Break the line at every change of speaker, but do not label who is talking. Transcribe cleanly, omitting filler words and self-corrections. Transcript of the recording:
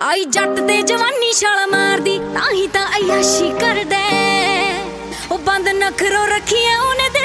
आई जट ते जवानी छाल मारदी ताही तां अयाशी करदे ओ बंद नखरो रखिए उन्हें